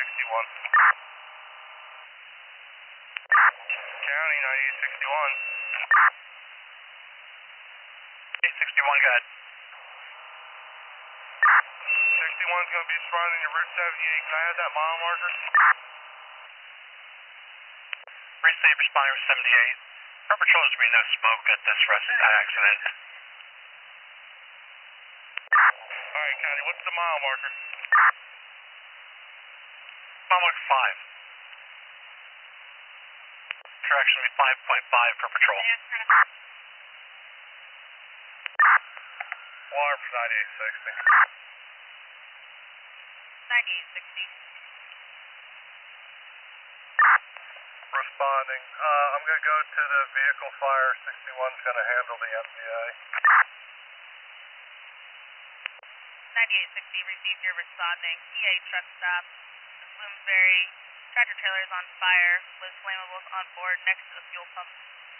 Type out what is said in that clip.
9861. County 9861. 861, go ahead. 61's going to be responding to Route 78. Can I have that mile marker? Receive, responding with 78. Our patrol is being no smoke at this accident. Alright, County, what's the mile marker? Mile marker 5. Correction will be 5.5 per patrol. Water for 9860. 9860. Responding. I'm going to go to the vehicle fire. 61's going to handle the MPA. 9860, received your responding. EA truck stop. Bloomsbury. Tractor trailer is on fire. Low flammables on board next to the fuel pump.